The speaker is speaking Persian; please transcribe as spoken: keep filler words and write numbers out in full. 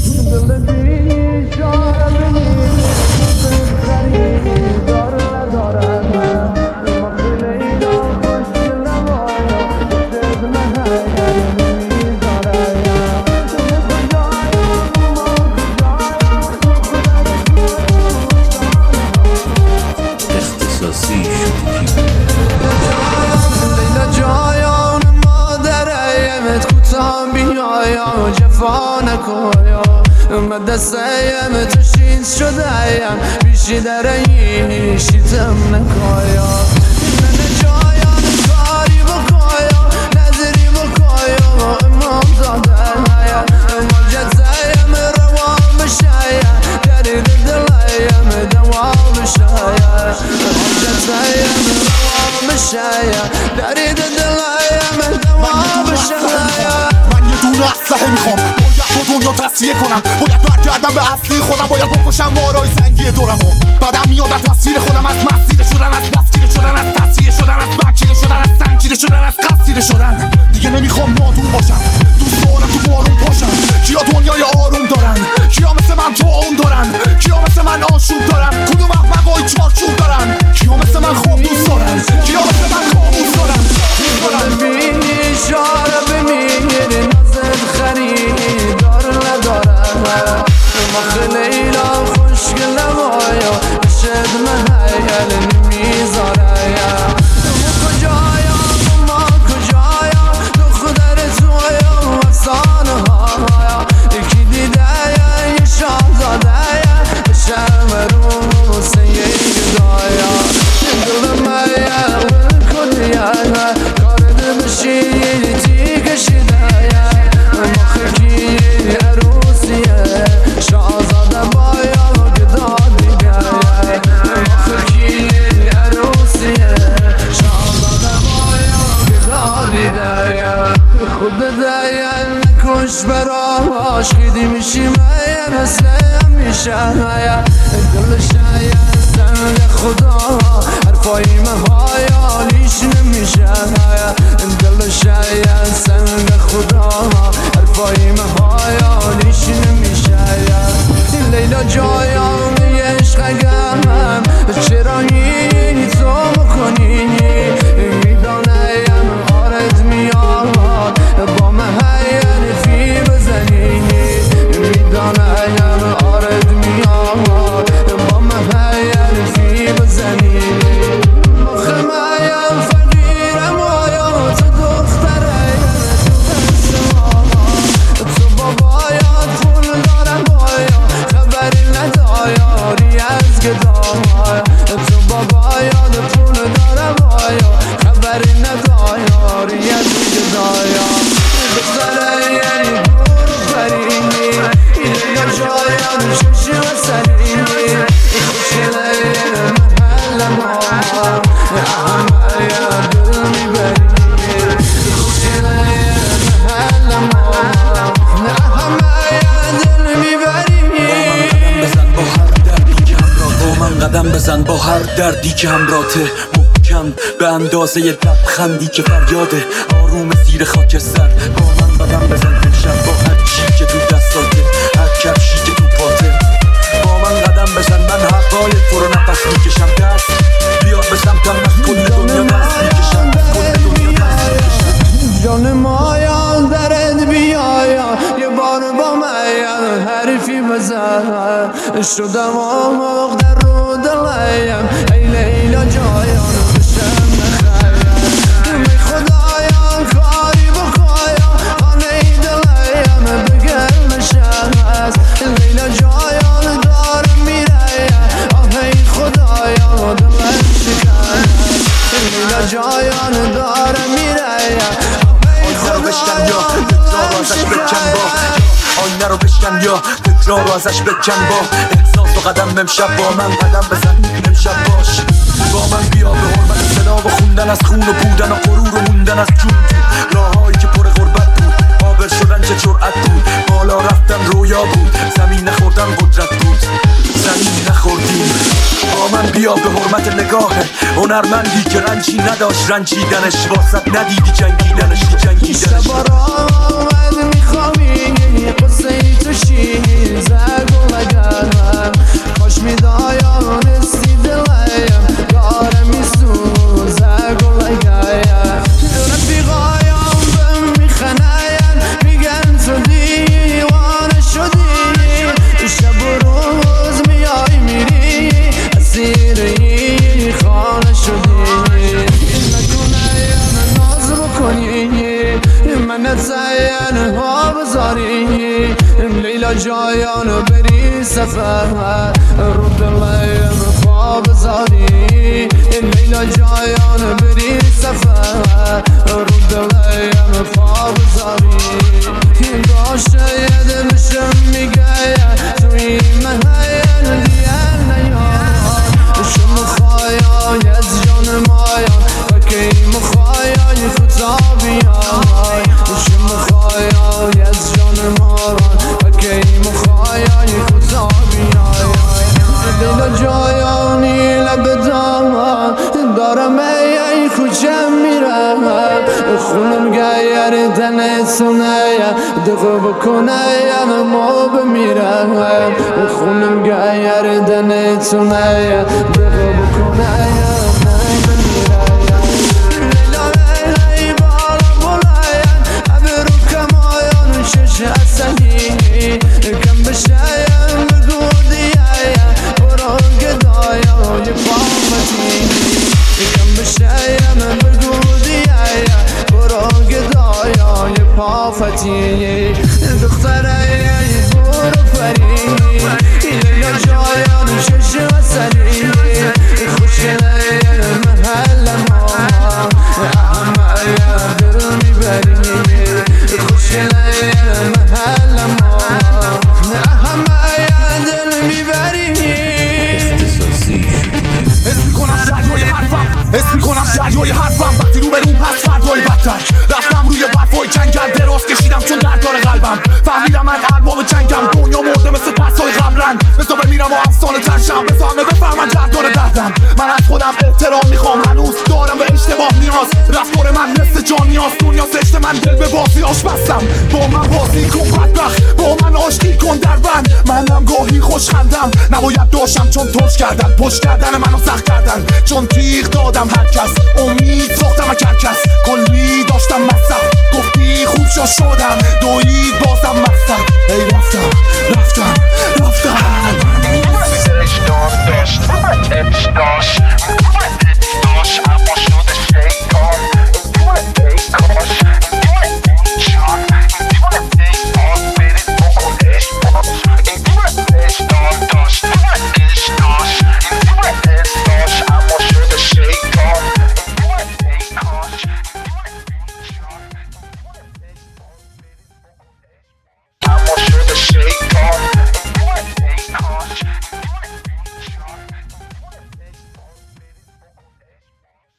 جفا نکویا مدرسه تشین شدهیم بیشی درهی شیتم نکایا من جایان کاری بکایا نظری بکایا امام زاده مجزیم روان بشایا درید دلیم دوا بشایا مجزیم روان بشایا درید دلیم دوا بشایا دونه اسلحه میخوام باید تو دنیا تصفیه کنم باید برگردم به اصلی خودم باید بکشم مارای زنگی دورمو بعدم میاد از تصویر خودم از مسیر شدن از بسکیره شدن از تصفیه شدن از بکیره شدن از سنگیره شدن از قصیره شدن دیگه نمیخوام نادون باشم دوست دارم تو بارون پاشم کیا دنیای آروم دارن کیا مثل من تو اون دارن کیا مثل من آشوب دارن کدوم احمقای چارچوب دارن کیا مثل من خواب دوست دارن کیا مثل من کابوس دارن ببینی اشاره بمیری نازد خریدار ندارم مخ لیلا خوشگل نمایا شد من هیل نمیذارم ما کجایم ما کجایم دختر تویم افسانه هایا یکی دیده یه شاهزاده شرم رو سیه گدایا دل مایا کلیا کارد بشی تیگ شدایا مخکی عروسیه شاهزاده بایا و گدا دیگه مخکی عروسیه شاهزاده بایا و گدا دیگه خود دیگه نکش براش خیدی میشی مایه مثل همیشه دل شاید سنگ خدا حرفای مهایا لیش نمیشه دل شاید سنگ خدا حرفای مهایا لیش نمیشه لیلا جایم یه عشقم چرا این تو بکنی میدانم آرد میاد با مهین فی بزنی میدانم آرد میاد با مهین فی بزنی خمایم فقیرم آیا تو دختره تو بابایات پول دارم بایا خبری ندایاری از گدایا تو بابایات پول دارم بایا خبری ندایاری از گدایا بزاره یعنی برو فرینی اینه جایان ششی و سرینی خوشله محل ماما همه یا دل میبرینی خوشله محل ماما همه یا دل میبرینی قدم بزن با هر دردی که همراته محکم به اندازه لبخندی که فریاده آروم زیر خاکستر با من قدم بزن امشب با هر چی که تو دستاته هر کفشی که تو پاته با من قدم بزن من حقای تو رو نفس میکشم دست بیا به سمتم از کل دنیا دست میکشم از کل دنیا دست میکشم جان مایا درد بیایا یه بار با من حرفی بزن شدم آماغ در رو دلیم ای لیلا جایان بشم نخیم ای خدایان کاری بکایا خانه دلیم بگل نشم هست لیلا جایان دارم میره آه ای خدایان دلم شکن لیلا جایان دارم میره آینه رو بشکن یا تکرار رو ازش بکن با آینه رو بشکن یا تکرار رو ازش بکن با احساس و قدم امشب با من قدم بزن امشب باش با من بیا به حرمت صدا و خوندن از خون و بودن و غرور و موندن از جون تو راههایی که پر غربت بود قابل شدن چه جرأت بود بالا رفتن رویا بود زمین نخوردن قدرت بود زمین نخوردیم با من بیا به حرمت نگاه هنرمندی که رنجی نداشت رنجیدنش واسط ندیدی جنگیدنش جنگیدنش شب را آمد میخوابی قصه ای تو شیر من زین ها بذاری لیلا جایان بری سفر رو دلیم پا بذاری لیلا جایان بری سفر رو دلیم پا بذاری باشه یه دلشم میگه توی محیل دیگر نیاد شم خواهی از جان مایان و که مخواهی خطابی های شم خواهی از جان ماران و که مخواهی خطابی های دل جایانی لب دامان دارم ای کجا میرم خونم گیر دن سونه دقه بکنه ما بمیرم خونم گیر دن سونه دقه بکنه کم بشایم بگودیایم برو گدایای پامتی کم بشایم بگودیایم برو گدایای پافتی دختره برو فری لیلا جایان شش و سری خوشگله محل ما همه دل میبری خوشگله محل ما همه دل میبری حس میکنم شرجای حرفم حس میکنم شرجای حرفم وقتی رو به روم پس فردای بدتر رفتم روی برفای جنگل دراز کشیدم چون درد داره قلبم فهمیدم من ارباب جنگم دنیا مرده مثل پسای قبلن مثل بمیرم و افسانه ترشم بفهمه بفهمن درد داره دردم من از خودم احترام میخوام هنوز دارم به اشتباه نیاز رفتار من مثل جان نیاز دنیا زشت من دل به بازی آش بستم با من بازی کن بدبخت با من آشتی کن در بند منم گاهی خوش خندم نباید داشتم چون ترش کردن پشت کردن منو سخت کردن چون تیغ دادم هر کس امید ساختم اگر کس کلی داشتم مصرف گفتی خوب شا شدم دوید بازم مقصد ای رفتم